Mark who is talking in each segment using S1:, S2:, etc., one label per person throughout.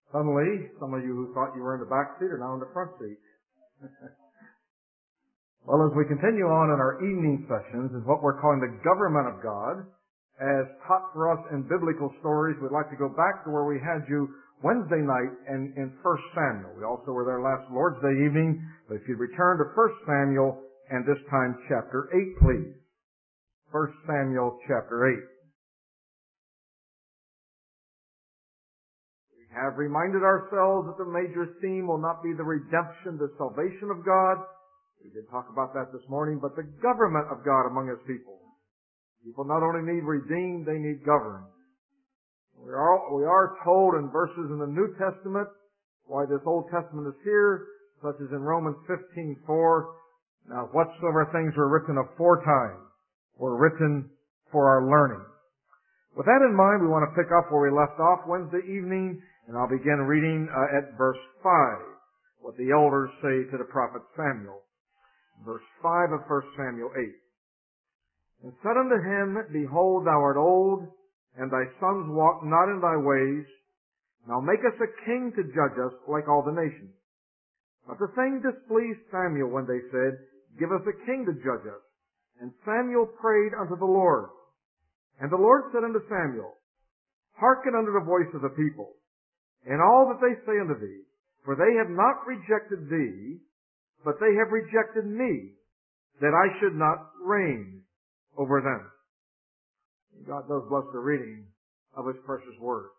S1: Suddenly, some of you who thought you were in the back seat are now in the front seat. Well, as we continue on in our evening sessions, is what we're calling the government of God, as taught for us in biblical stories. We'd like to go back to where we had you Wednesday night in 1 Samuel. We also were there last Lord's Day evening, but if you'd return to 1 Samuel, and this time chapter 8, please. 1 Samuel chapter 8. We have reminded ourselves that the major theme will not be the redemption, the salvation of God. We did talk about that this morning, but the government of God among His people. People not only need redeemed, they need governed. We are told in verses in the New Testament why this Old Testament is here, such as in Romans 15:4. Now, whatsoever things were written aforetime were written for our learning. With that in mind, we want to pick up where we left off Wednesday evening, and I'll begin reading at verse 5, what the elders say to the prophet Samuel. Verse 5 of 1 Samuel 8. And said unto him, Behold, thou art old, and thy sons walk not in thy ways. Now make us a king to judge us like all the nations. But the thing displeased Samuel when they said, Give us a king to judge us. And Samuel prayed unto the Lord. And the Lord said unto Samuel, Hearken unto the voice of the people, and all that they say unto thee, for they have not rejected thee, but they have rejected me, that I should not reign over them. God does bless the reading of His precious Word.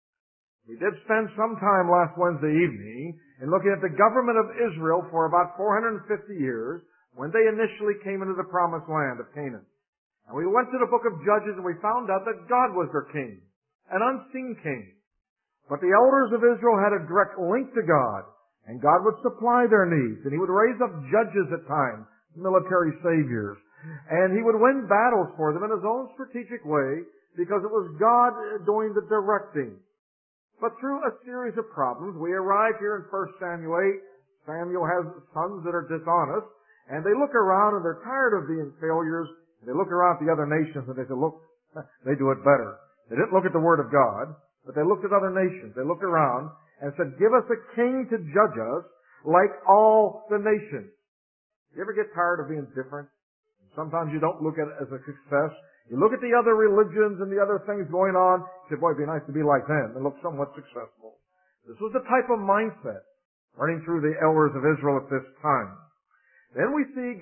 S1: We did spend some time last Wednesday evening in looking at the government of Israel for about 450 years when they initially came into the promised land of Canaan. And we went to the book of Judges and we found out that God was their king, an unseen king. But the elders of Israel had a direct link to God, and God would supply their needs, and He would raise up judges at times, military saviors, and He would win battles for them in His own strategic way because it was God doing the directing. But through a series of problems, we arrive here in 1 Samuel 8. Samuel has sons that are dishonest, and they look around and they're tired of being failures, and they look around at the other nations and they say, look, they do it better. They didn't look at the Word of God, but they looked at other nations. They looked around and said, Give us a king to judge us like all the nations. You ever get tired of being different? Sometimes you don't look at it as a success. You look at the other religions and the other things going on, you say, boy, it'd be nice to be like them and look somewhat successful. This was the type of mindset running through the elders of Israel at this time. Then we see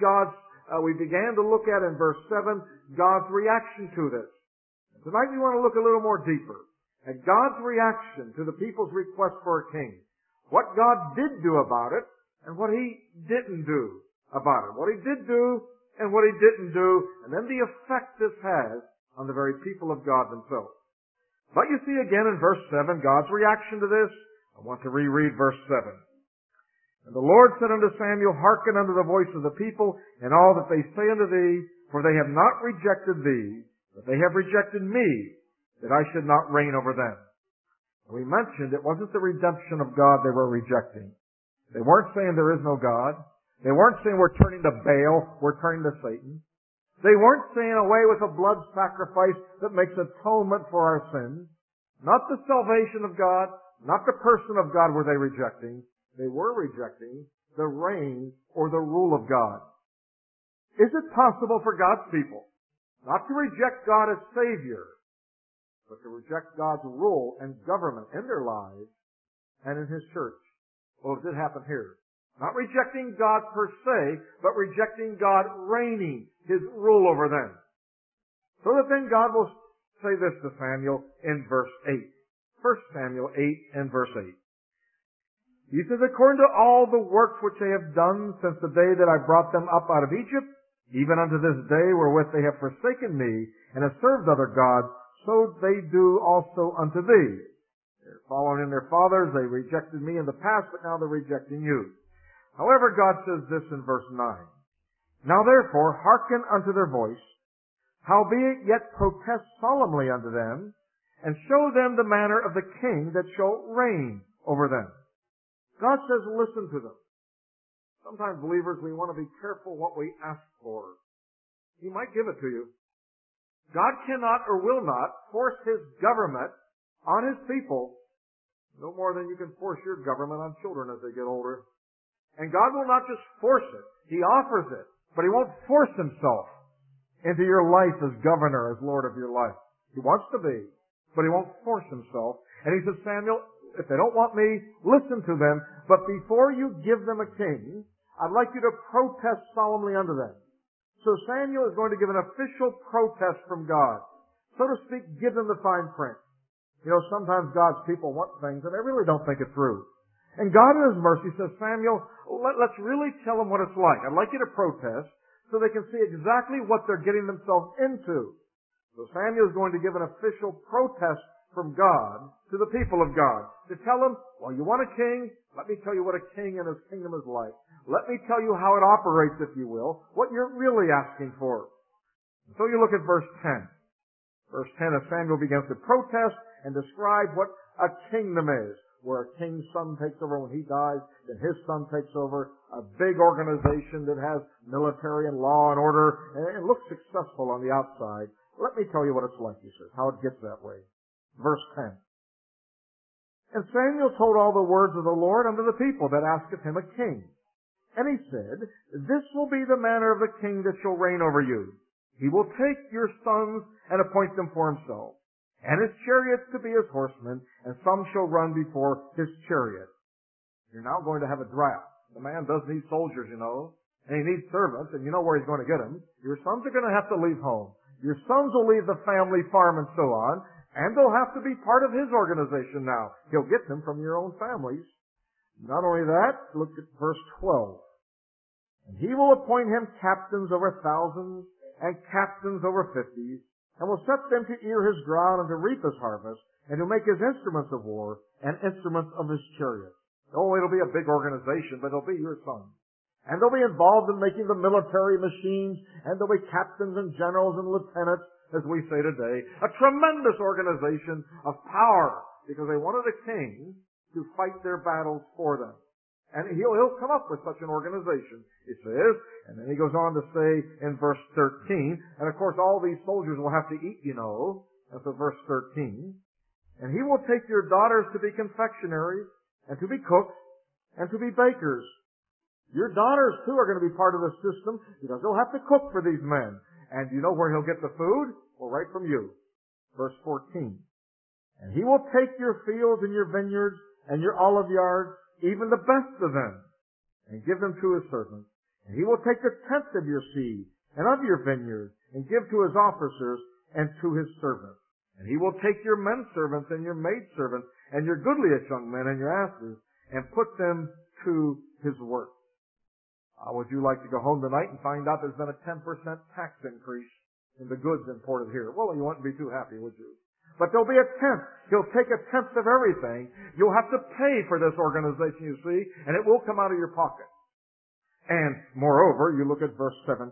S1: we began to look at in verse 7, God's reaction to this. Tonight we want to look a little more deeper at God's reaction to the people's request for a king. What God did do about it, and what He didn't do about it. What He did do, and what He didn't do, and then the effect this has on the very people of God themselves. But you see again in verse 7, God's reaction to this. I want to reread verse 7. And the Lord said unto Samuel, Hearken unto the voice of the people, and all that they say unto thee, for they have not rejected thee, but they have rejected me, that I should not reign over them. And we mentioned it wasn't the redemption of God they were rejecting. They weren't saying there is no God. They weren't saying we're turning to Baal, we're turning to Satan. They weren't saying away with a blood sacrifice that makes atonement for our sins. Not the salvation of God, not the person of God were they rejecting. They were rejecting the reign or the rule of God. Is it possible for God's people not to reject God as Savior, but to reject God's rule and government in their lives and in His church? Well, it did happen here. Not rejecting God per se, but rejecting God reigning, His rule over them. So that then God will say this to Samuel in verse 8. 1 Samuel 8 and verse 8. He says, According to all the works which they have done since the day that I brought them up out of Egypt, even unto this day wherewith they have forsaken me, and have served other gods, so they do also unto thee. They're following in their fathers. They rejected me in the past, but now they're rejecting you. However, God says this in verse 9. Now therefore, hearken unto their voice, howbeit yet protest solemnly unto them, and show them the manner of the king that shall reign over them. God says, listen to them. Sometimes, believers, we want to be careful what we ask for. He might give it to you. God cannot or will not force His government on His people No more than you can force your government on children as they get older. And God will not just force it. He offers it. But He won't force Himself into your life as governor, as Lord of your life. He wants to be, but He won't force Himself. And He says, Samuel, if they don't want me, listen to them. But before you give them a king, I'd like you to protest solemnly unto them. So Samuel is going to give an official protest from God. So to speak, give them the fine print. You know, sometimes God's people want things and they really don't think it through. And God in His mercy says, Samuel, let's really tell them what it's like. I'd like you to protest so they can see exactly what they're getting themselves into. So Samuel is going to give an official protest from God to the people of God. To tell them, well, you want a king? Let me tell you what a king and his kingdom is like. Let me tell you how it operates, if you will, what you're really asking for. So you look at verse 10. Verse 10 of Samuel begins to protest and describe what a kingdom is. Where a king's son takes over when he dies, then his son takes over. A big organization that has military and law and order, and it looks successful on the outside. Let me tell you what it's like, he says, how it gets that way. Verse 10. And Samuel told all the words of the Lord unto the people that asked him a king. And he said, This will be the manner of the king that shall reign over you. He will take your sons and appoint them for himself, and his chariots to be his horsemen, and some shall run before his chariot. You're now going to have a draft. The man does need soldiers, you know, and he needs servants, and you know where he's going to get them. Your sons are going to have to leave home. Your sons will leave the family farm and so on, and they'll have to be part of his organization now. He'll get them from your own families. Not only that, look at verse 12. And he will appoint him captains over thousands, and captains over 50s, and will set them to ear his ground and to reap his harvest, and to make his instruments of war and instruments of his chariots. Oh, it'll be a big organization, but it'll be your sons. And they'll be involved in making the military machines, and they'll be captains and generals and lieutenants, as we say today. A tremendous organization of power, because they wanted a king to fight their battles for them. And he'll come up with such an organization, it says. And then he goes on to say in verse 13, and of course all these soldiers will have to eat, you know. That's verse 13. And he will take your daughters to be confectionaries, and to be cooks, and to be bakers. Your daughters, too, are going to be part of the system, because they'll have to cook for these men. And you know where he'll get the food? Well, right from you. Verse 14. And he will take your fields and your vineyards and your olive yards, even the best of them, and give them to his servants. And he will take the tenth of your seed and of your vineyard, and give to his officers and to his servants. And he will take your men servants and your maid servants and your goodliest young men and your asses, and put them to his work. Would you like to go home tonight and find out there's been a 10% tax increase in the goods imported here? Well, you wouldn't be too happy, would you? But there'll be a tenth. He'll take a tenth of everything. You'll have to pay for this organization, you see, and it will come out of your pocket. And moreover, you look at verse 17.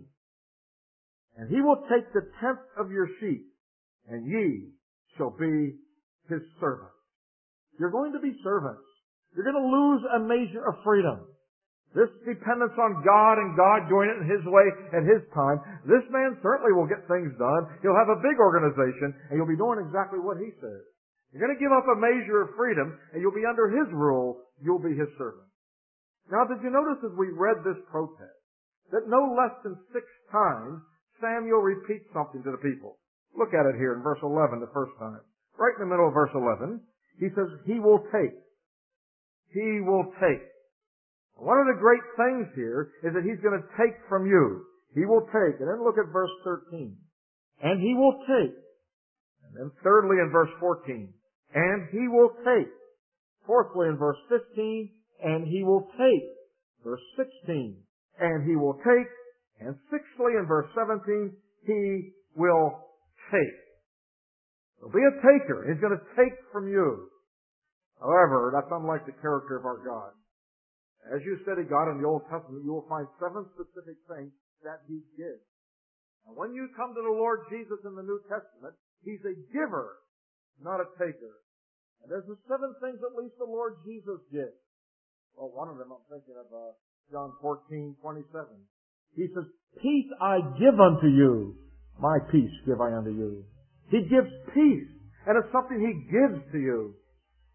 S1: And he will take the tenth of your sheep, and ye shall be his servants. You're going to be servants. You're going to lose a measure of freedom. This dependence on God and God doing it in His way at His time, this man certainly will get things done. He'll have a big organization, and you'll be doing exactly what he says. You're going to give up a measure of freedom, and you'll be under his rule. You'll be his servant. Now, did you notice as we read this protest that no less than 6 times Samuel repeats something to the people? Look at it here in verse 11 the first time. Right in the middle of verse 11, he says, He will take. He will take. One of the great things here is that he's going to take from you. He will take. And then look at verse 13. And he will take. And then thirdly in verse 14. And he will take. Fourthly in verse 15. And he will take. Verse 16. And he will take. And sixthly in verse 17. He will take. So be a taker. He's going to take from you. However, that's unlike the character of our God. As you study God in the Old Testament, you will find 7 specific things that He gives. And when you come to the Lord Jesus in the New Testament, He's a giver, not a taker. And there's the 7 things at least the Lord Jesus gives. Well, one of them I'm thinking of John 14:27. He says, Peace I give unto you, my peace give I unto you. He gives peace, and it's something He gives to you.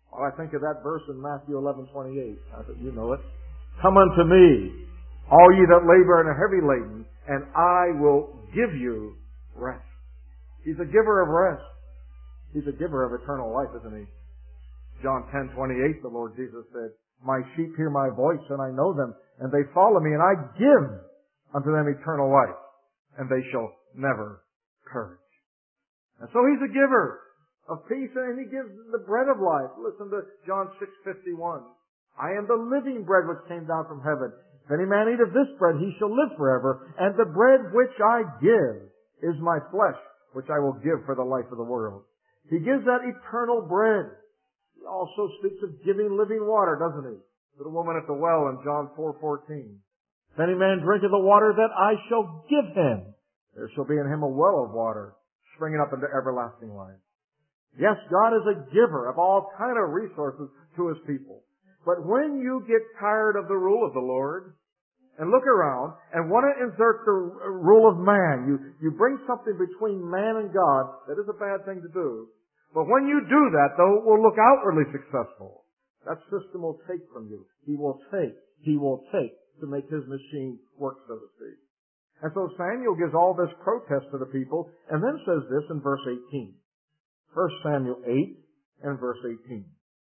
S1: Well, I think of that verse in Matthew 11:28. I think you know it. Come unto me, all ye that labor and are heavy laden, and I will give you rest. He's a giver of rest. He's a giver of eternal life, isn't he? John 10:28, the Lord Jesus said, My sheep hear my voice, and I know them, and they follow me, and I give unto them eternal life, and they shall never perish. And so He's a giver of peace, and He gives the bread of life. Listen to John 6:51. I am the living bread which came down from heaven. If any man eat of this bread, he shall live forever, and the bread which I give is my flesh, which I will give for the life of the world. He gives that eternal bread. He also speaks of giving living water, doesn't he? To the woman at the well in John 4:14. If any man drink of the water that I shall give him, there shall be in him a well of water, springing up into everlasting life. Yes, God is a giver of all kind of resources to His people. But when you get tired of the rule of the Lord, and look around, and want to insert the rule of man, you bring something between man and God, that is a bad thing to do. But when you do that, though, it will look outwardly successful. That system will take from you. He will take to make His machine work, so to speak. And so Samuel gives all this protest to the people, and then says this in verse 18. 1 Samuel 8 and verse 18.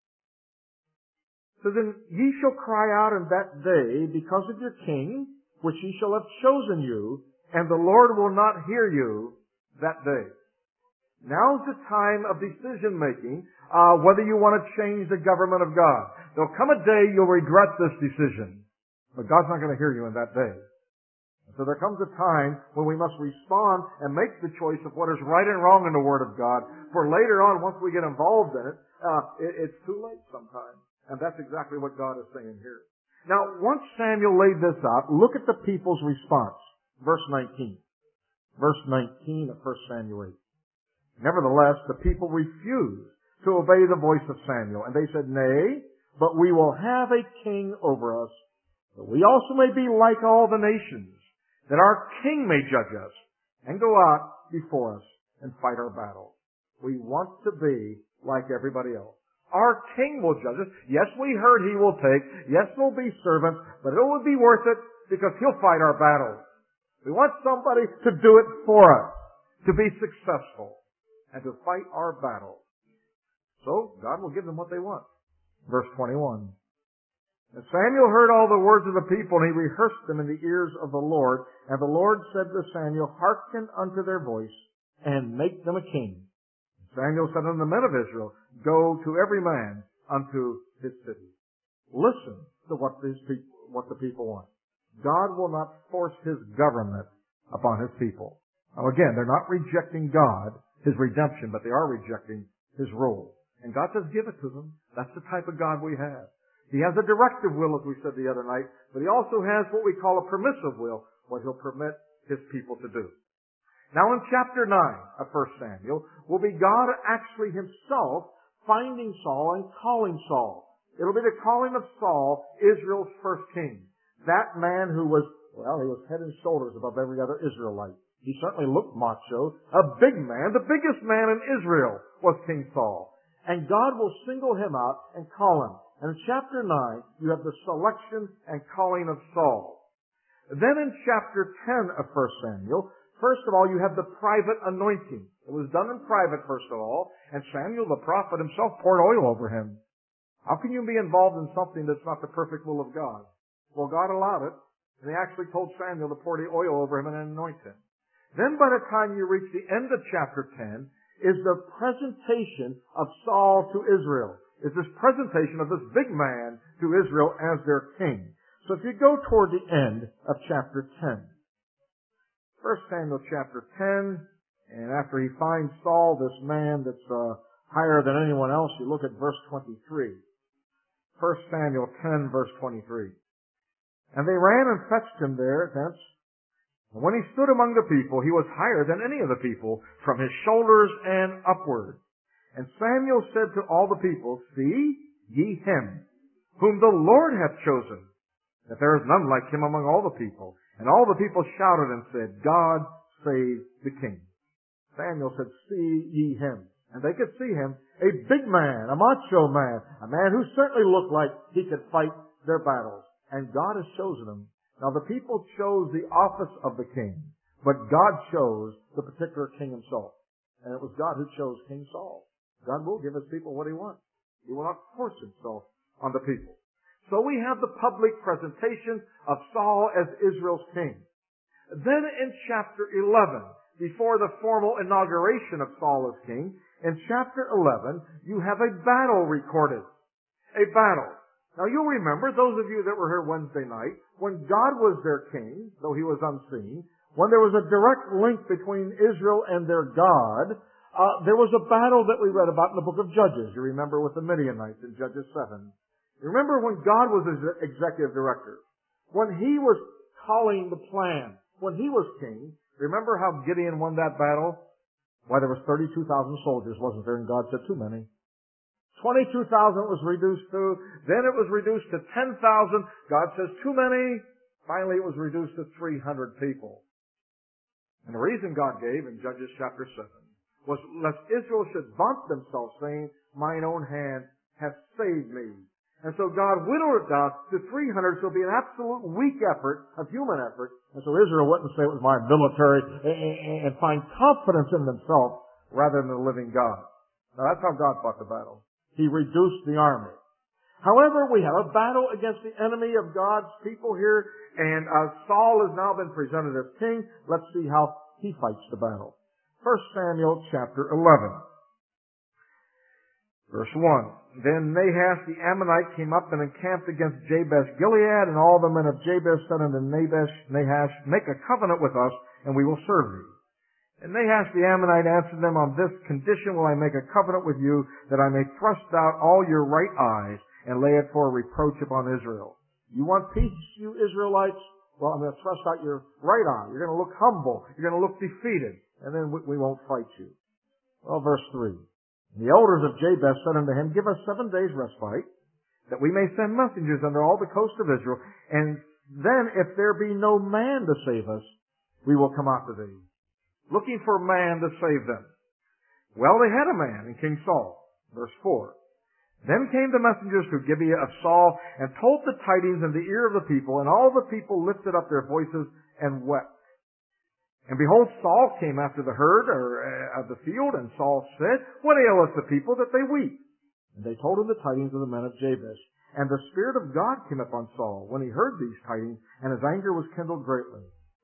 S1: So then ye shall cry out in that day because of your king, which ye shall have chosen you, and the Lord will not hear you that day. Now's the time of decision making, whether you want to change the government of God. There'll come a day you'll regret this decision, but God's not going to hear you in that day. So there comes a time when we must respond and make the choice of what is right and wrong in the Word of God. For later on, once we get involved in it, it's too late sometimes. And that's exactly what God is saying here. Now, once Samuel laid this out, look at the people's response. Verse 19. Verse 19 of 1 Samuel 8. Nevertheless, the people refused to obey the voice of Samuel. And they said, Nay, but we will have a king over us, that we also may be like all the nations, that our king may judge us, and go out before us and fight our battle. We want to be like everybody else. Our king will judge us. Yes, we heard he will take. Yes, we'll be servants, but it will be worth it because he'll fight our battles. We want somebody to do it for us, to be successful, and to fight our battles. So, God will give them what they want. Verse 21. And Samuel heard all the words of the people, and he rehearsed them in the ears of the Lord. And the Lord said to Samuel, Hearken unto their voice, and make them a king. Samuel said unto the men of Israel, Go to every man unto his city. Listen to what the people want. God will not force His government upon His people. Now again, they're not rejecting God, His redemption, but they are rejecting His rule. And God says, give it to them. That's the type of God we have. He has a directive will, as we said the other night, but He also has what we call a permissive will, what He'll permit His people to do. Now in chapter 9 of 1 Samuel will be God actually Himself finding Saul and calling Saul. It'll be the calling of Saul, Israel's first king. That man who was, he was head and shoulders above every other Israelite. He certainly looked macho. A big man, the biggest man in Israel was King Saul. And God will single him out and call him. And in chapter 9, you have the selection and calling of Saul. Then in chapter 10 of 1 Samuel, first of all, you have the private anointing. It was done in private, first of all, and Samuel, the prophet himself, poured oil over him. How can you be involved in something that's not the perfect will of God? Well, God allowed it, and He actually told Samuel to pour the oil over him and anoint him. Then by the time you reach the end of chapter 10, is the presentation of Saul to Israel. It's this presentation of this big man to Israel as their king. So if you go toward the end of chapter 10, 1 Samuel chapter 10, and after he finds Saul, this man that's higher than anyone else, you look at verse 23. 1 Samuel 10, verse 23. And they ran and fetched him thence. And when he stood among the people, he was higher than any of the people, from his shoulders and upward. And Samuel said to all the people, See ye him, whom the Lord hath chosen, that there is none like him among all the people. And all the people shouted and said, God save the king. Samuel said, See ye him. And they could see him, a big man, a macho man, a man who certainly looked like he could fight their battles. And God has chosen him. Now the people chose the office of the king, but God chose the particular king himself. And it was God who chose King Saul. God will give his people what he wants. He will not force himself on the people. So we have the public presentation of Saul as Israel's king. Then in chapter 11, before the formal inauguration of Saul as king, in chapter 11, you have a battle recorded. A battle. Now you'll remember, those of you that were here Wednesday night, when God was their king, though he was unseen, when there was a direct link between Israel and their God, there was a battle that we read about in the book of Judges. You remember with the Midianites in Judges 7. You remember when God was his executive director, when he was calling the plan, when he was king. Remember how Gideon won that battle? Why, there was 32,000 soldiers, wasn't there? And God said, too many. 22,000 was reduced to, then it was reduced to 10,000. God says, too many. Finally, it was reduced to 300 people. And the reason God gave in Judges chapter 7 was lest Israel should vaunt themselves, saying, mine own hand hath saved me. And so God whittled it down to 300, so it would be an absolute weak effort, of human effort. And so Israel wouldn't say it was my military and find confidence in themselves rather than the living God. Now that's how God fought the battle. He reduced the army. However, we have a battle against the enemy of God's people here, and Saul has now been presented as king. Let's see how he fights the battle. 1 Samuel chapter 11. Verse 1. Then Nahash the Ammonite came up and encamped against Jabesh Gilead, and all the men of Jabesh said unto Nahash, make a covenant with us, and we will serve thee. And Nahash the Ammonite answered them, on this condition will I make a covenant with you, that I may thrust out all your right eyes, and lay it for a reproach upon Israel. You want peace, you Israelites? Well, I'm going to thrust out your right eye. You're going to look humble. You're going to look defeated. And then we won't fight you. Well, verse 3. The elders of Jabesh said unto him, give us 7 days respite, that we may send messengers under all the coast of Israel, and then if there be no man to save us, we will come out to thee. Looking for a man to save them. Well, they had a man in King Saul. Verse 4. Then came the messengers to Gibeah of Saul, and told the tidings in the ear of the people, and all the people lifted up their voices and wept. And behold, Saul came after the herd of the field, and Saul said, what aileth the people that they weep? And they told him the tidings of the men of Jabesh. And the Spirit of God came upon Saul when he heard these tidings, and his anger was kindled greatly.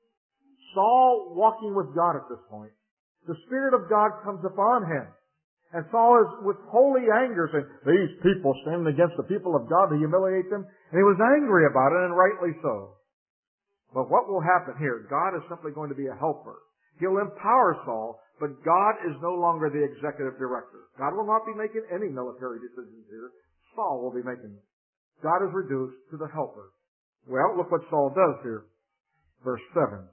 S1: Saul walking with God at this point. The Spirit of God comes upon him. And Saul is with holy anger saying, these people standing against the people of God to humiliate them. And he was angry about it, and rightly so. But what will happen here? God is simply going to be a helper. He'll empower Saul, but God is no longer the executive director. God will not be making any military decisions here. Saul will be making them. God is reduced to the helper. Well, look what Saul does here. Verse 7.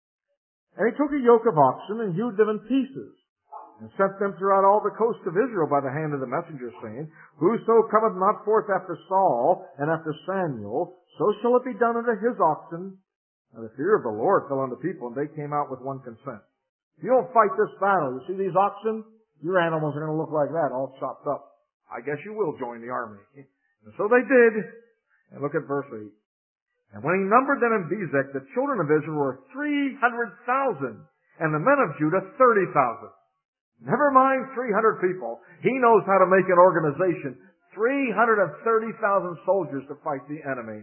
S1: And he took a yoke of oxen and hewed them in pieces, and sent them throughout all the coast of Israel by the hand of the messengers, saying, whoso cometh not forth after Saul and after Samuel, so shall it be done unto his oxen. And the fear of the Lord fell on the people, and they came out with one consent. If you don't fight this battle, you see these oxen? Your animals are going to look like that, all chopped up. I guess you will join the army. And so they did. And look at verse 8. And when he numbered them in Bezek, the children of Israel were 300,000, and the men of Judah 30,000. Never mind 300 people. He knows how to make an organization. 330,000 soldiers to fight the enemy.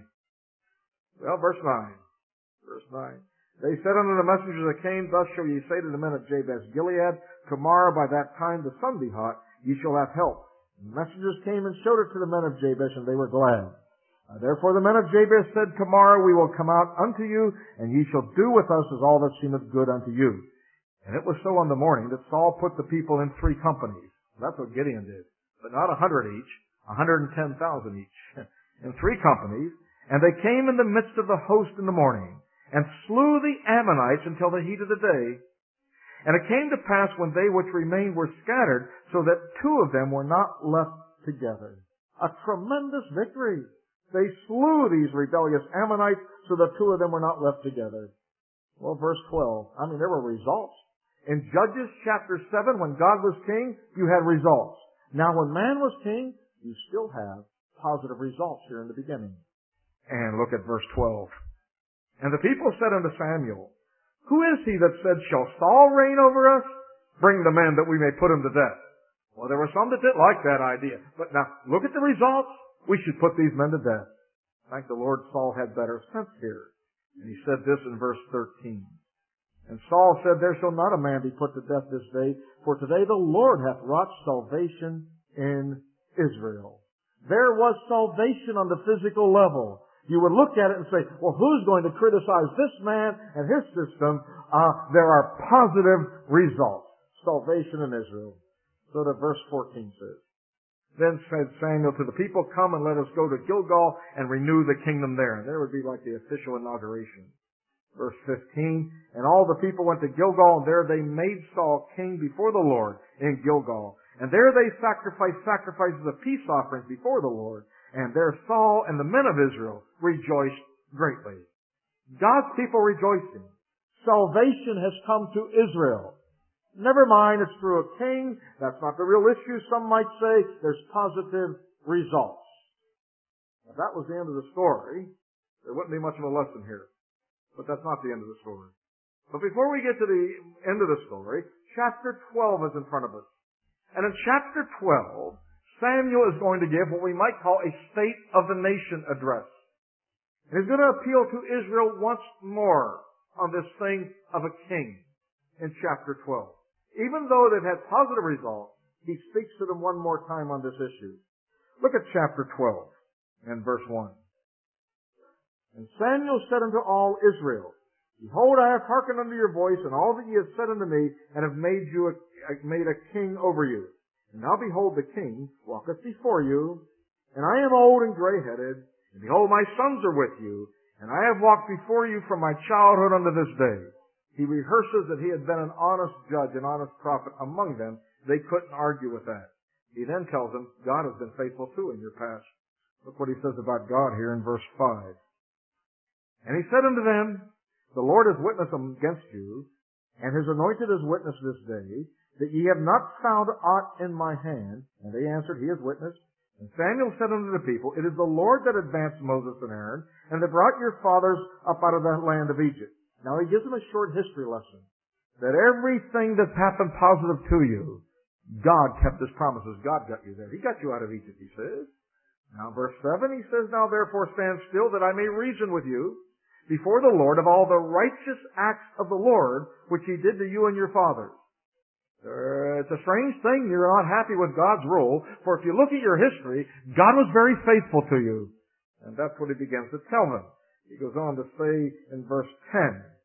S1: Well, verse 9. Verse 9. They said unto the messengers that came, thus shall ye say to the men of Jabesh Gilead, tomorrow by that time the sun be hot, ye shall have help. And the messengers came and showed it to the men of Jabesh, and they were glad. Therefore the men of Jabesh said, tomorrow we will come out unto you, and ye shall do with us as all that seemeth good unto you. And it was so on the morning that Saul put the people in 3 companies. That's what Gideon did. But not 100 each, 110,000 each. In 3 companies. And they came in the midst of the host in the morning, and slew the Ammonites until the heat of the day. And it came to pass when they which remained were scattered, so that 2 of them were not left together. A tremendous victory. They slew these rebellious Ammonites, so that 2 of them were not left together. Well, verse 12. There were results. In Judges chapter 7, when God was king, you had results. Now when man was king, you still have positive results here in the beginning. And look at verse 12. And the people said unto Samuel, Who is he that said, Shall Saul reign over us? Bring the men that we may put him to death. Well, there were some that didn't like that idea. But now, look at the results. We should put these men to death. Thank the Lord, Saul had better sense here. And he said this in verse 13. And Saul said, There shall not a man be put to death this day, for today the Lord hath wrought salvation in Israel. There was salvation on the physical level. You would look at it and say, well, who's going to criticize this man and his system? There are positive results. Salvation in Israel. So that verse 14 says, Then said Samuel to the people, Come and let us go to Gilgal and renew the kingdom there. And there would be like the official inauguration. Verse 15, And all the people went to Gilgal, and there they made Saul king before the Lord in Gilgal. And there they sacrificed sacrifices of peace offerings before the Lord. And there Saul and the men of Israel rejoiced greatly. God's people rejoicing. Salvation has come to Israel. Never mind, it's through a king. That's not the real issue. Some might say there's positive results. If that was the end of the story, there wouldn't be much of a lesson here. But that's not the end of the story. But before we get to the end of the story, chapter 12 is in front of us. And in chapter 12, Samuel is going to give what we might call a State of the Nation address. And he's going to appeal to Israel once more on this thing of a king in chapter 12. Even though they've had positive results, he speaks to them one more time on this issue. Look at chapter 12 and verse 1. And Samuel said unto all Israel, Behold, I have hearkened unto your voice, and all that ye have said unto me, and have made a king over you. And now behold, the king walketh before you, and I am old and gray-headed, and behold, my sons are with you, and I have walked before you from my childhood unto this day. He rehearses that he had been an honest judge, an honest prophet among them. They couldn't argue with that. He then tells them, God has been faithful too in your past. Look what he says about God here in verse 5. And he said unto them, The Lord is witness against you, and his anointed is witness this day, that ye have not found aught in my hand. And they answered, He is witness. And Samuel said unto the people, It is the Lord that advanced Moses and Aaron, and that brought your fathers up out of the land of Egypt. Now he gives them a short history lesson. That everything that's happened positive to you, God kept his promises. God got you there. He got you out of Egypt, he says. Now verse 7, he says, Now therefore stand still, that I may reason with you before the Lord of all the righteous acts of the Lord, which he did to you and your fathers. It's a strange thing you're not happy with God's rule, for if you look at your history, God was very faithful to you. And that's what he begins to tell them. He goes on to say in verse 10,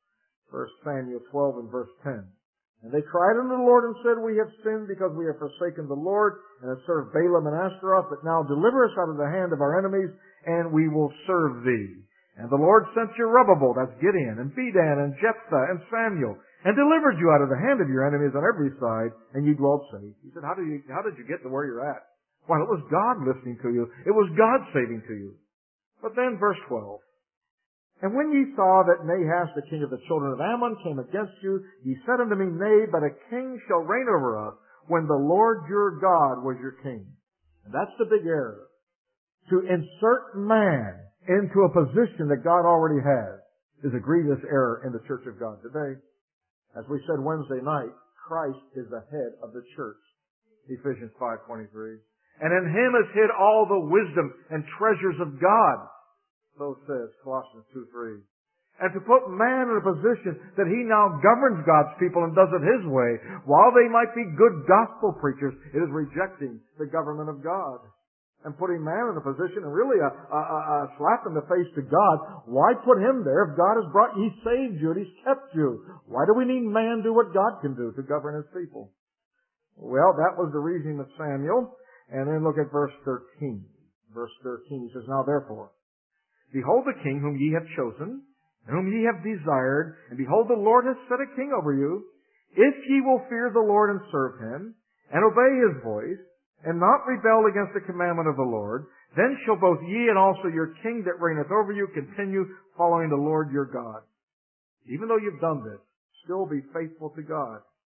S1: 1 Samuel 12 and verse 10, And they cried unto the Lord and said, We have sinned because we have forsaken the Lord and have served Balaam and Ashtaroth, but now deliver us out of the hand of our enemies, and we will serve thee. And the Lord sent Jerubbabel, that's Gideon, and Bedan, and Jephthah, and Samuel, and delivered you out of the hand of your enemies on every side, and ye dwelt safe. He said, how did you get to where you're at? Well, it was God listening to you. It was God saving to you. But then verse 12. And when ye saw that Nahash, the king of the children of Ammon, came against you, ye said unto me, Nay, but a king shall reign over us, when the Lord your God was your king. And that's the big error. To insert man into a position that God already has is a grievous error in the church of God today. As we said Wednesday night, Christ is the head of the church. Ephesians 5:23. And in him is hid all the wisdom and treasures of God. So says Colossians 2:3. And to put man in a position that he now governs God's people and does it his way, while they might be good gospel preachers, it is rejecting the government of God. And putting man in a position and really a slap in the face to God. Why put him there if God has brought you, he saved you, and he's kept you? Why do we need man do what God can do to govern his people? Well, that was the reasoning of Samuel. And then look at verse 13. Verse 13, he says, Now therefore, behold the king whom ye have chosen, and whom ye have desired, and behold the Lord has set a king over you. If ye will fear the Lord and serve him, and obey his voice, and not rebel against the commandment of the Lord, then shall both ye and also your king that reigneth over you continue following the Lord your God. Even though you've done this, still be faithful to God.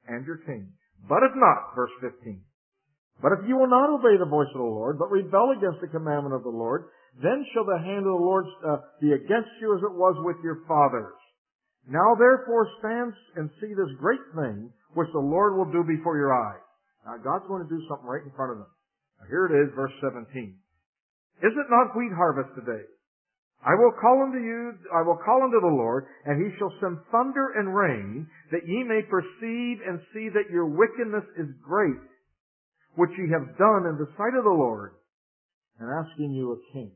S1: and your king. But if not, verse 15, but if you will not obey the voice of the Lord, but rebel against the commandment of the Lord, then shall the hand of the Lord be against you as it was with your fathers. Now therefore stand and see this great thing which the Lord will do before your eyes. Now God's going to do something right in front of them. Now here it is, verse 17. Is it not wheat harvest today? I will call unto the Lord, and he shall send thunder and rain, that ye may perceive and see that your wickedness is great, which ye have done in the sight of the Lord, and asking you a king.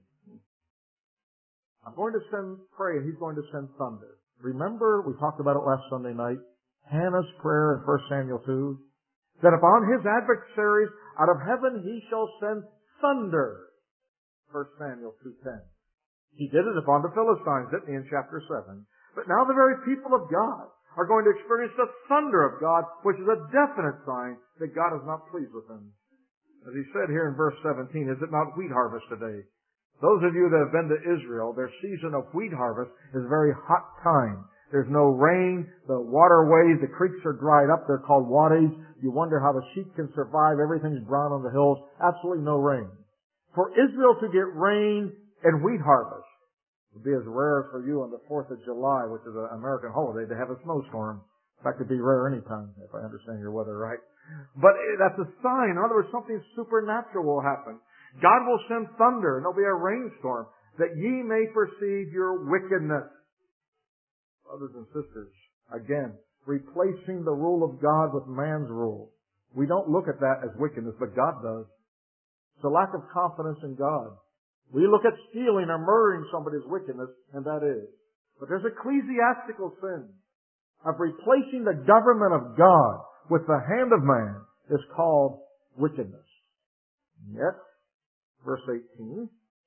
S1: I'm going to pray, and he's going to send thunder. Remember, we talked about it last Sunday night, Hannah's prayer in 1 Samuel 2, that upon his adversaries out of heaven he shall send thunder. 1 Samuel 2:10. He did it upon the Philistines, didn't he, in chapter 7. But now the very people of God are going to experience the thunder of God, which is a definite sign that God is not pleased with them. As he said here in verse 17, is it not wheat harvest today? Those of you that have been to Israel, their season of wheat harvest is a very hot time. There's no rain, the waterways, the creeks are dried up, they're called wadis. You wonder how the sheep can survive, everything's brown on the hills, absolutely no rain. For Israel to get rain and wheat harvest would be as rare for you on the 4th of July, which is an American holiday, to have a snowstorm. In fact, it'd be rare any time, if I understand your weather right. But that's a sign. In other words, something supernatural will happen. God will send thunder, and there'll be a rainstorm, that ye may perceive your wickedness. Brothers and sisters, again, replacing the rule of God with man's rule. We don't look at that as wickedness, but God does. It's a lack of confidence in God. We look at stealing or murdering somebody as wickedness, and that is. But there's ecclesiastical sin of replacing the government of God with the hand of man is called wickedness. Yet, verse 18,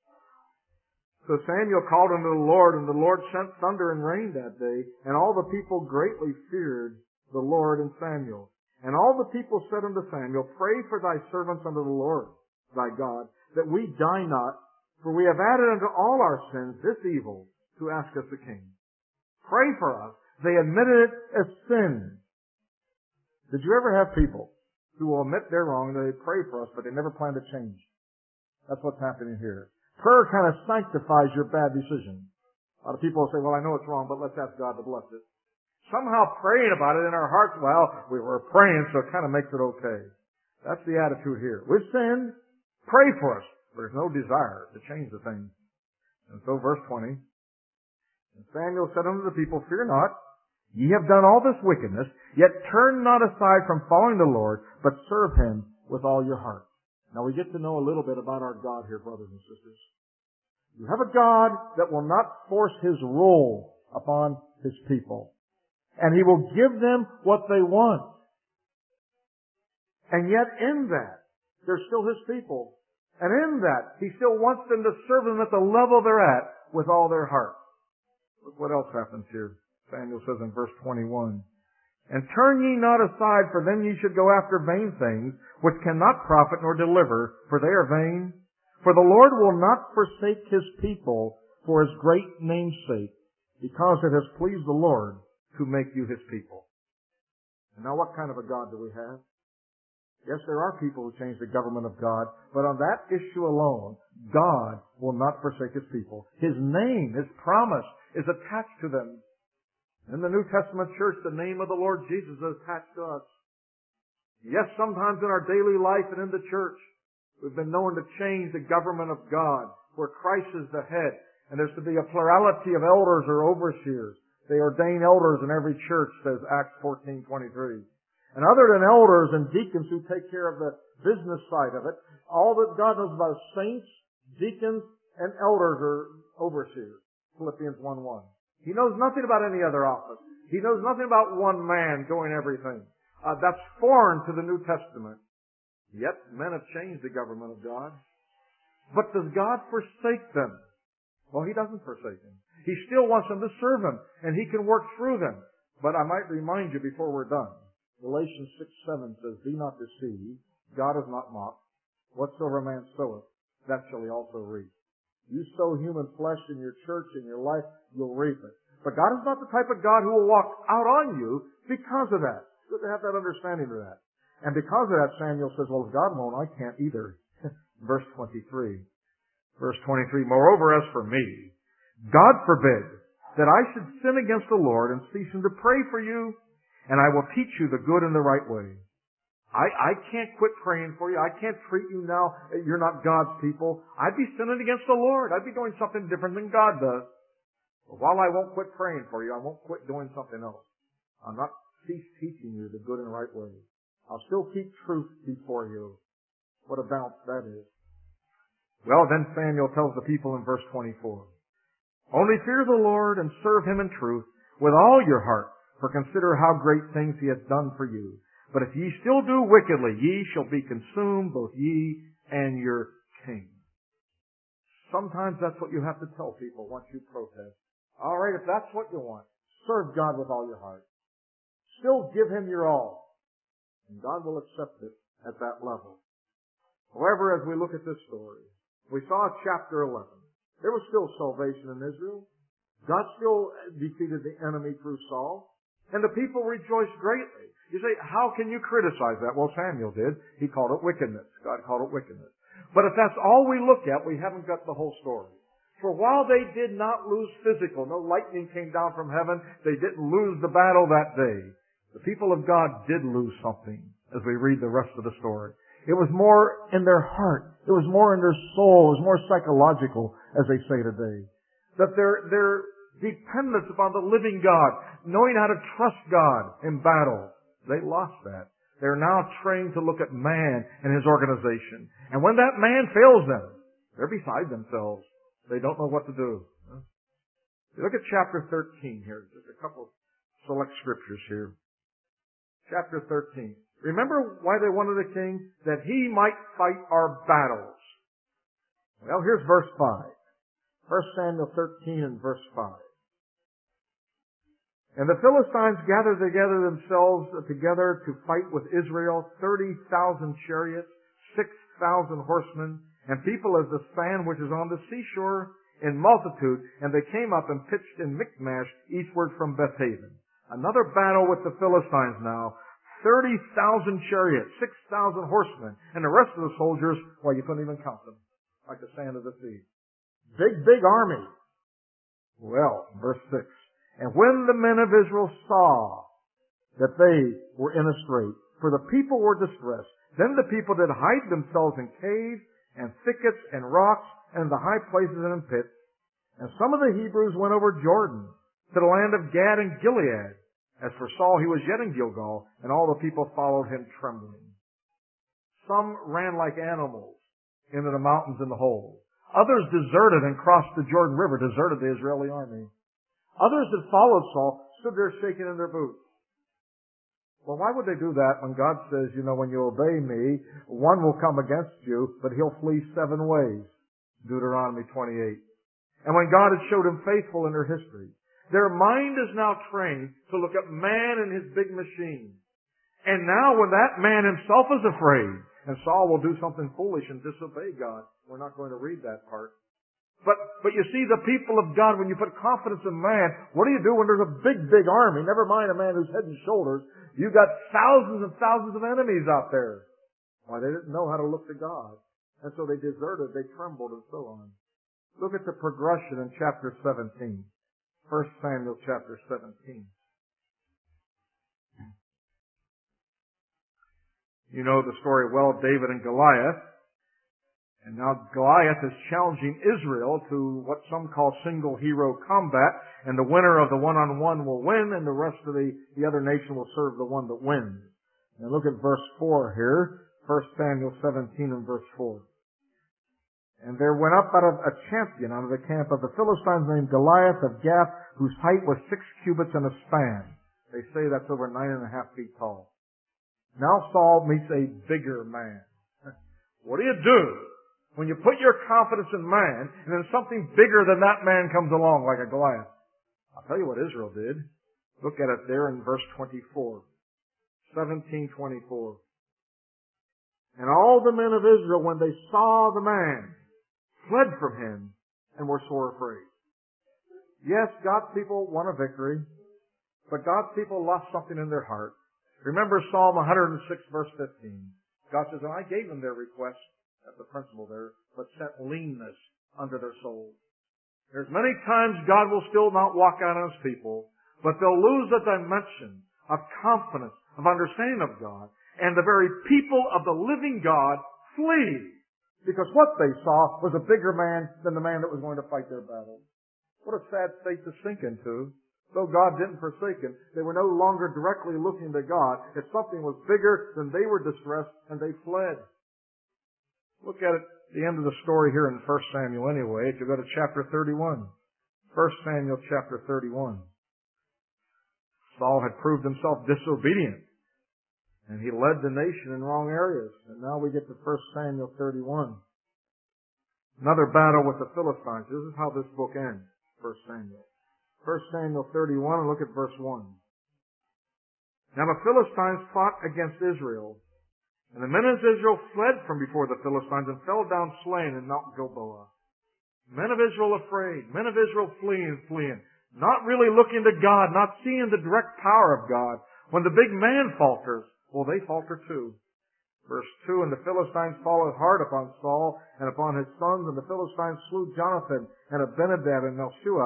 S1: so Samuel called unto the Lord, and the Lord sent thunder and rain that day, and all the people greatly feared the Lord and Samuel. And all the people said unto Samuel, pray for thy servants unto the Lord thy God, that we die not, for we have added unto all our sins this evil, to ask us a king. Pray for us. They admitted it as sin. Did you ever have people who will admit they're wrong and they pray for us, but they never plan to change? That's what's happening here. Prayer kind of sanctifies your bad decision. A lot of people will say, well, I know it's wrong, but let's ask God to bless it. Somehow praying about it in our hearts, well, we were praying, so it kind of makes it okay. That's the attitude here. We've sinned. Pray for us. There's no desire to change the thing. And so verse 20, and Samuel said unto the people, fear not, ye have done all this wickedness, yet turn not aside from following the Lord, but serve him with all your heart. Now we get to know a little bit about our God here, brothers and sisters. You have a God that will not force his rule upon his people. And he will give them what they want. And yet in that, they're still his people. And in that, he still wants them to serve him at the level they're at with all their heart. Look what else happens here. Samuel says in verse 21, and turn ye not aside, for then ye should go after vain things, which cannot profit nor deliver, for they are vain. For the Lord will not forsake his people for his great name's sake, because it has pleased the Lord to make you his people. And now what kind of a God do we have? Yes, there are people who change the government of God, but on that issue alone, God will not forsake his people. His name, his promise, is attached to them. In the New Testament church, the name of the Lord Jesus is attached to us. Yes, sometimes in our daily life and in the church, we've been known to change the government of God, where Christ is the head, and there's to be a plurality of elders or overseers. They ordain elders in every church, says Acts 14:23. And other than elders and deacons who take care of the business side of it, all that God knows about is saints, deacons, and elders or overseers. Philippians 1:1. He knows nothing about any other office. He knows nothing about one man doing everything. That's foreign to the New Testament. Yet, men have changed the government of God. But does God forsake them? Well, he doesn't forsake them. He still wants them to serve him, and he can work through them. But I might remind you before we're done, Galatians 6:7 says, be not deceived, God is not mocked. Whatsoever man soweth, that shall he also reap. You sow human flesh in your church, in your life, you'll reap it. But God is not the type of God who will walk out on you because of that. to have that understanding of that. And because of that, Samuel says, well, if God won't, I can't either. Verse 23. Verse 23, moreover, as for me, God forbid that I should sin against the Lord and ceasing to pray for you, and I will teach you the good and the right way. I can't quit praying for you. I can't treat you now. You're not God's people. I'd be sinning against the Lord. I'd be doing something different than God does. But while I won't quit praying for you, I won't quit doing something else. I'll not cease teaching you the good and right way. I'll still keep truth before you. What a balance that is. Well, then Samuel tells the people in verse 24, only fear the Lord and serve Him in truth with all your heart, for consider how great things He has done for you. But if ye still do wickedly, ye shall be consumed, both ye and your king. Sometimes that's what you have to tell people once you protest. All right, if that's what you want, serve God with all your heart. Still give Him your all. And God will accept it at that level. However, as we look at this story, we saw chapter 11. There was still salvation in Israel. God still defeated the enemy through Saul. And the people rejoiced greatly. You say, how can you criticize that? Well, Samuel did. He called it wickedness. God called it wickedness. But if that's all we look at, we haven't got the whole story. For while they did not lose physical, no lightning came down from heaven, they didn't lose the battle that day. The people of God did lose something as we read the rest of the story. It was more in their heart. It was more in their soul. It was more psychological, as they say today. That their dependence upon the living God, knowing how to trust God in battle, they lost that. They're now trained to look at man and his organization. And when that man fails them, they're beside themselves. They don't know what to do. Look at chapter 13 here. Just a couple of select scriptures here. Chapter 13. Remember why they wanted a king? That he might fight our battles. Well, here's verse 5. 1 Samuel 13 and verse 5. And the Philistines gathered themselves together to fight with Israel, 30,000 chariots, 6,000 horsemen, and people as the sand which is on the seashore in multitude, and they came up and pitched in Michmash eastward from Bethaven. Another battle with the Philistines now. 30,000 chariots, 6,000 horsemen, and the rest of the soldiers, well, you couldn't even count them, like the sand of the sea. Big army. Well, verse 6. And when the men of Israel saw that they were in a strait, for the people were distressed, then the people did hide themselves in caves and thickets and rocks and the high places and in pits. And some of the Hebrews went over Jordan to the land of Gad and Gilead. As for Saul, he was yet in Gilgal, and all the people followed him trembling. Some ran like animals into the mountains in the hole. Others deserted and crossed the Jordan River, deserted the Israeli army. Others that followed Saul stood there shaking in their boots. Well, why would they do that when God says, when you obey me, one will come against you, but he'll flee 7 ways? Deuteronomy 28. And when God had showed them faithful in their history, their mind is now trained to look at man and his big machine. And now when that man himself is afraid, and Saul will do something foolish and disobey God, we're not going to read that part. But you see, the people of God, when you put confidence in man, what do you do when there's a big army? Never mind a man who's head and shoulders. You've got thousands and thousands of enemies out there. Why, they didn't know how to look to God. And so they deserted, they trembled, and so on. Look at the progression in chapter 17. 1 Samuel chapter 17. You know the story well, David and Goliath. And now Goliath is challenging Israel to what some call single hero combat, and the winner of the one-on-one will win, and the rest of the other nation will serve the one that wins. And look at verse 4 here, 1 Samuel 17 and verse 4. And there went up out of a champion out of the camp of the Philistines named Goliath of Gath, whose height was 6 cubits and a span. They say that's over 9.5 feet tall. Now Saul meets a bigger man. What do you do when you put your confidence in man, and then something bigger than that man comes along, like a Goliath? I'll tell you what Israel did. Look at it there in verse 24. 17:24. And all the men of Israel, when they saw the man, fled from him and were sore afraid. Yes, God's people won a victory, but God's people lost something in their heart. Remember Psalm 106 verse 15. God says, and I gave them their request, that's the principle there, but sent leanness under their souls. There's many times God will still not walk out on His people, but they'll lose the dimension of confidence, of understanding of God, and the very people of the living God flee. Because what they saw was a bigger man than the man that was going to fight their battle. What a sad state to sink into. Though God didn't forsake them, they were no longer directly looking to God. If something was bigger, then they were distressed and they fled. Look at it, the end of the story here in 1 Samuel anyway. If you go to chapter 31. 1 Samuel chapter 31. Saul had proved himself disobedient. And he led the nation in wrong areas. And now we get to 1 Samuel 31. Another battle with the Philistines. This is how this book ends, 1 Samuel. 1 Samuel 31, and look at verse 1. Now the Philistines fought against Israel. And the men of Israel fled from before the Philistines and fell down slain in Mount Gilboa. Men of Israel afraid. Men of Israel fleeing. Not really looking to God, not seeing the direct power of God. When the big man falters, well, they falter too. Verse 2, and the Philistines followed hard upon Saul and upon his sons, and the Philistines slew Jonathan and Abinadab and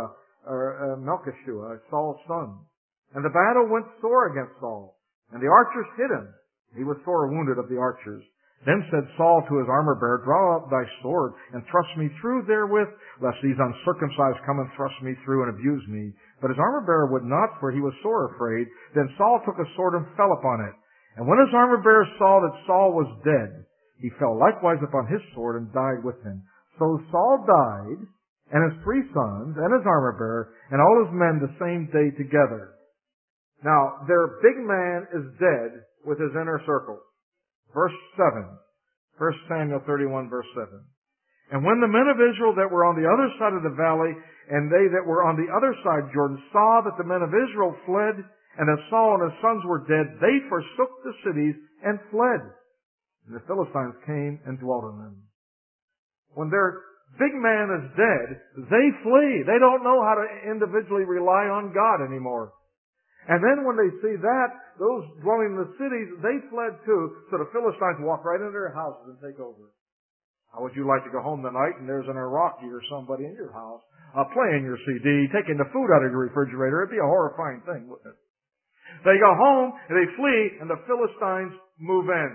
S1: Melchishua, Saul's son. And the battle went sore against Saul, and the archers hit him. He was sore wounded of the archers. Then said Saul to his armor-bearer, draw up thy sword, and thrust me through therewith, lest these uncircumcised come and thrust me through and abuse me. But his armor-bearer would not, for he was sore afraid. Then Saul took a sword and fell upon it. And when his armor-bearer saw that Saul was dead, he fell likewise upon his sword and died with him. So Saul died, and his 3 sons, and his armor-bearer, and all his men the same day together. Now, their big man is dead with his inner circle. Verse 7. 1 Samuel 31, verse 7. And when the men of Israel that were on the other side of the valley, and they that were on the other side Jordan, saw that the men of Israel fled, and that Saul and his sons were dead, they forsook the cities and fled. And the Philistines came and dwelt in them. When their big man is dead, they flee. They don't know how to individually rely on God anymore. And then when they see that, those dwelling in the cities, they fled too. So the Philistines walk right into their houses and take over. How would you like to go home tonight and there's an Iraqi or somebody in your house playing your CD, taking the food out of your refrigerator? It'd be a horrifying thing, wouldn't it? They go home and they flee and the Philistines move in.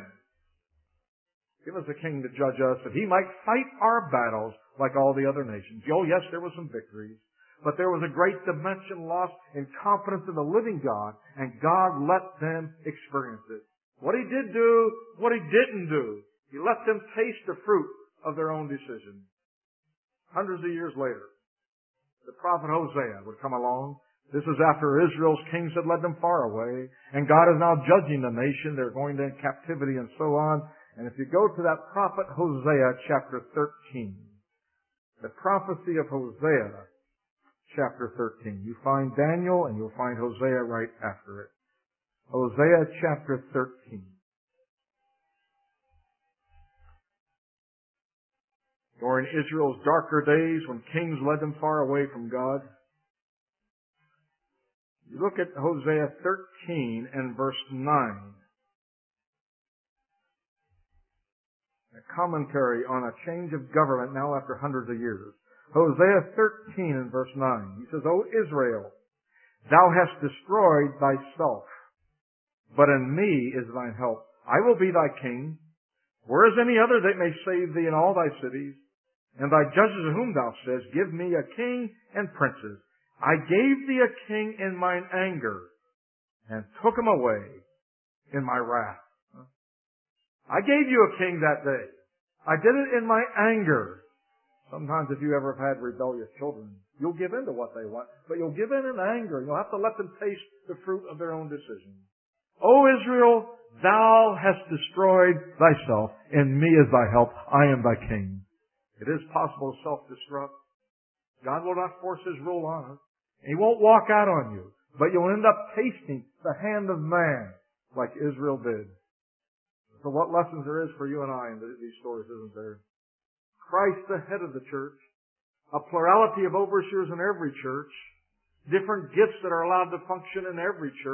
S1: Give us a king to judge us that he might fight our battles like all the other nations. Oh yes, there were some victories. But there was a great dimension lost in confidence in the living God, and God let them experience it. What He did do, what He didn't do. He let them taste the fruit of their own decision. Hundreds of years later, the prophet Hosea would come along. This is after Israel's kings had led them far away, and God is now judging the nation. They're going to captivity and so on. And if you go to that prophet Hosea, chapter 13, the prophecy of Hosea, chapter 13. You find Daniel and you'll find Hosea right after it. Hosea chapter 13. During Israel's darker days when kings led them far away from God. You look at Hosea 13 and verse 9. A commentary on a change of government now after hundreds of years. Hosea 13 and verse 9. He says, O Israel, thou hast destroyed thyself, but in me is thine help. I will be thy king. Where is any other that may save thee in all thy cities? And thy judges whom thou saidst, give me a king and princes. I gave thee a king in mine anger, and took him away in my wrath. I gave you a king that day. I did it in my anger. Sometimes if you ever have had rebellious children, you'll give in to what they want, but you'll give in anger. You'll have to let them taste the fruit of their own decision. O Israel, thou hast destroyed thyself. In me is thy help. I am thy king. It is possible to self-destruct. God will not force His rule on us. He won't walk out on you, but you'll end up tasting the hand of man like Israel did. So what lessons there is for you and I in these stories, isn't there? Christ the head of the church, a plurality of overseers in every church, different gifts that are allowed to function in every church,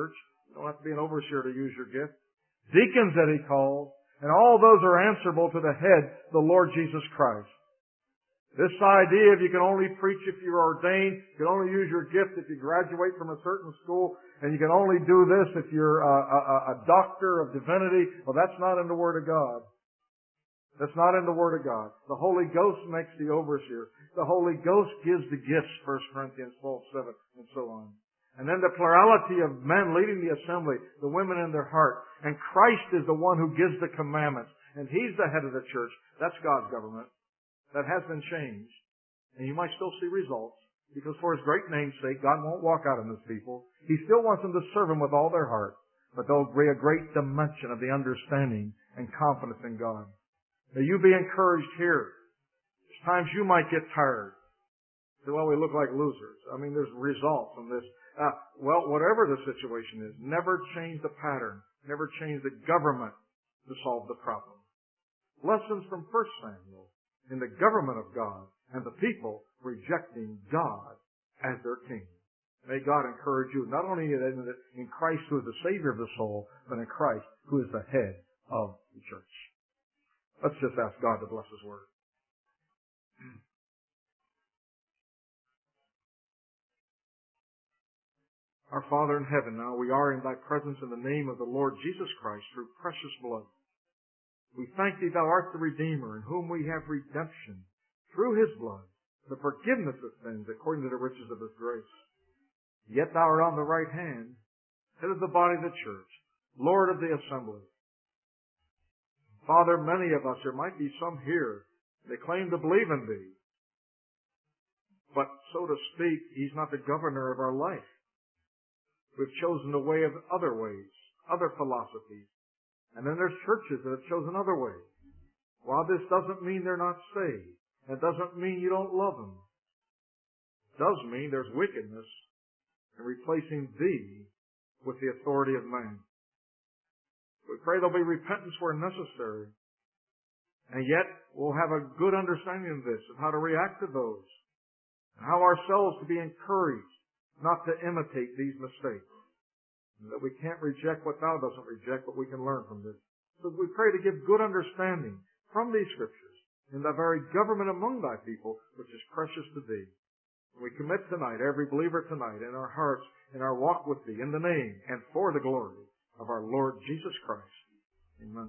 S1: You don't have to be an overseer to use your gift. Deacons that He calls, and all those are answerable to the head, the Lord Jesus Christ. This idea of you can only preach if you're ordained, you can only use your gift if you graduate from a certain school, and you can only do this if you're a doctor of divinity, well, that's not in the Word of God. That's not in the Word of God. The Holy Ghost makes the overseer. The Holy Ghost gives the gifts, 1 Corinthians 12:7, and so on. And then the plurality of men leading the assembly, the women in their heart. And Christ is the one who gives the commandments. And He's the head of the church. That's God's government. That has been changed. And you might still see results. Because for His great name's sake, God won't walk out on His people. He still wants them to serve Him with all their heart. But there'll be a great dimension of the understanding and confidence in God. May you be encouraged here. There's times you might get tired. Say, well, we look like losers. I mean, there's results from this. Well, whatever the situation is, never change the pattern. Never change the government to solve the problem. Lessons from 1 Samuel in the government of God and the people rejecting God as their king. May God encourage you, not only in Christ who is the Savior of the soul, but in Christ who is the head of the church. Let's just ask God to bless His word. Our Father in heaven, now we are in Thy presence in the name of the Lord Jesus Christ through precious blood. We thank Thee, Thou art the Redeemer, in whom we have redemption through His blood, the forgiveness of sins according to the riches of His grace. Yet Thou art on the right hand, head of the body of the church, Lord of the assembly. Father, many of us, there might be some here, they claim to believe in Thee. But, so to speak, He's not the governor of our life. We've chosen the way of other ways, other philosophies. And then there's churches that have chosen other ways. While this doesn't mean they're not saved, it doesn't mean you don't love them. It does mean there's wickedness in replacing Thee with the authority of man. We pray there'll be repentance where necessary. And yet, we'll have a good understanding of this, of how to react to those. And how ourselves to be encouraged not to imitate these mistakes. And that we can't reject what Thou doesn't reject, but we can learn from this. So we pray to give good understanding from these Scriptures in the very government among Thy people, which is precious to Thee. And we commit tonight, every believer tonight, in our hearts, in our walk with Thee, in the name and for the glory of our Lord Jesus Christ. Amen.